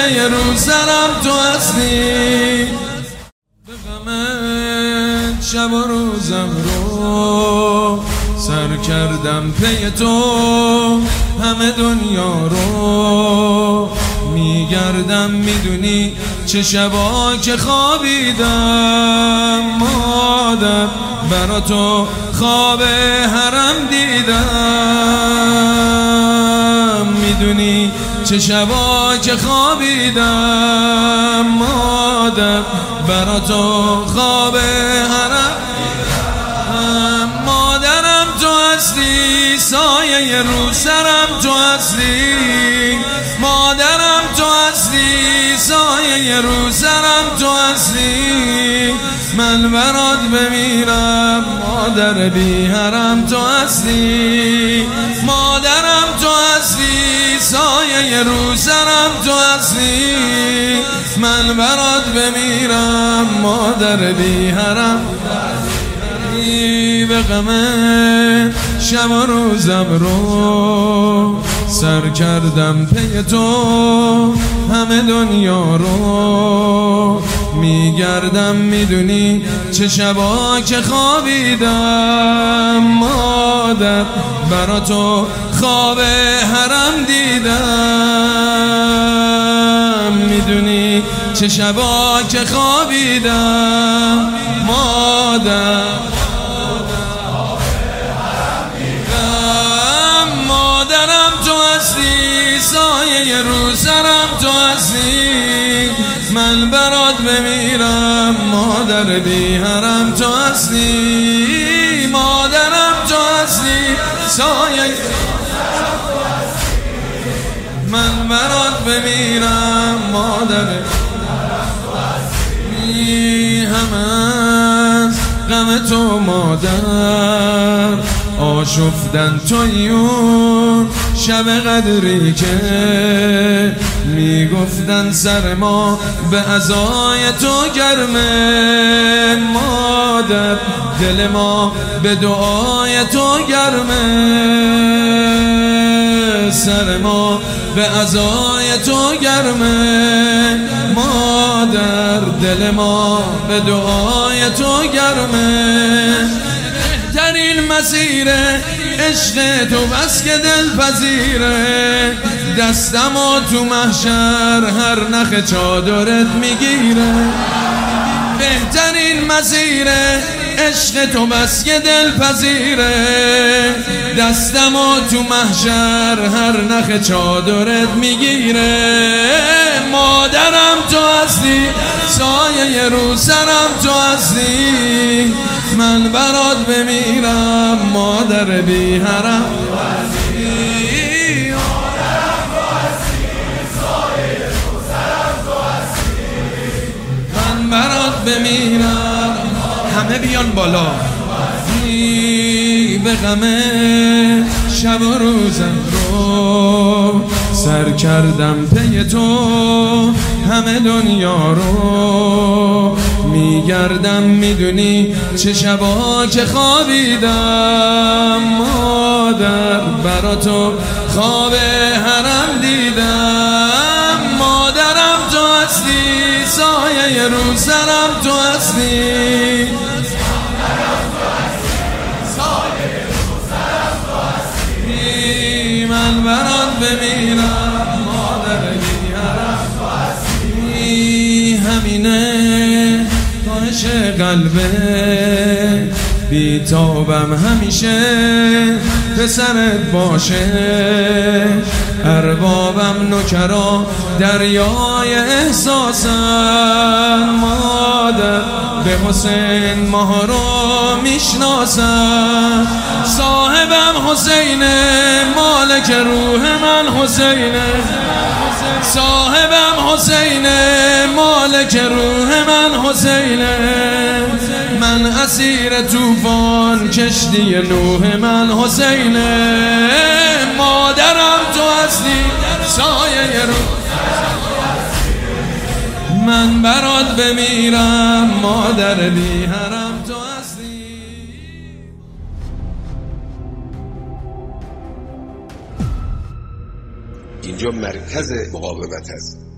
سایه رو سرم تو هستی. به غمت شب و روزم رو سر کردم پی تو، همه دنیا رو میگردم، میدونی چه شبا که خوابیدم مادر، برا تو خواب حرم دیدم، میدونی چه شبا که خوابیدم مادر، برا تو خواب حرم دیدم. مادرم تو هستی، سایه رو سرم تو هستی، مادرم تو هستی، سایه رو سرم تو هستی. من برات بمیرم مادر بی حرم تو هستی، مادرم تو هستی، سایه رو سرم تو هستی. من برات بمیرم مادر بی حرم. به غمت شب و روزم رو سر کردم پی تو، همه دنیا رو میگردم، میدونی چه شبا که خوابیدم مادر، برا تو خواب حرم دیدم، میدونی چه شبا که خوابیدم مادر. مادرم تو هستی، سایه رو سرم تو هستی. من برات بمیرم مادر بی حرم تو هستی، مادرم تو هستی، سایه رو سرم تو هستی. من برات بمیرم مادر بی حرم تو هستی. همه غم تو مادر آشفتن تویون شب قدری که میگفتن سر ما به عزای تو گرمه مادر، دل ما به دعای تو گرمه، سر ما به عزای تو گرمه مادر، دل ما به دعای تو گرمه. بهترین مسیر عشق تو بس که دل پذیره، دستم و تو محشر هر نخ چادرت میگیره. بهترین مسیر عشق تو بس که دل پذیره، دستم و تو محشر هر نخ چادرت میگیره. مادرم تو هستی، سایه رو سرم تو هستی. من برات بمیرم مادر بی حرم تو هستی، مادرم تو هستی، سایه رو سرم تو هستی. من برات بمیرم. همه بیان بالا. به غمت شب و روزم رو سر کردم پی تو، همه دنیا رو میگردم، میدونی چه شبا که خوابیدم مادر، برا تو خواب حرم دیدم. مادرم تو هستی، سایه رو سرم تو هستی. من برات بمیرم مادر بی حرم تو هستی. همینه خواهش قلبه بیتابم همیشه پسرت باشه، اربابم نوکرا دریای احساسم مادر، به حسین ماه رو میشناسم. صاحبم حسینه، مالک روح من حسینه، صاحبم حسینه، مالک روح من حسینه. من اسیر طوفان کشتی نوح من حسینه. مادرم تو هستی، سایه رو من برات بمیرم مادر بی حرم تو هستی. اینجا مرکز مقاومت است.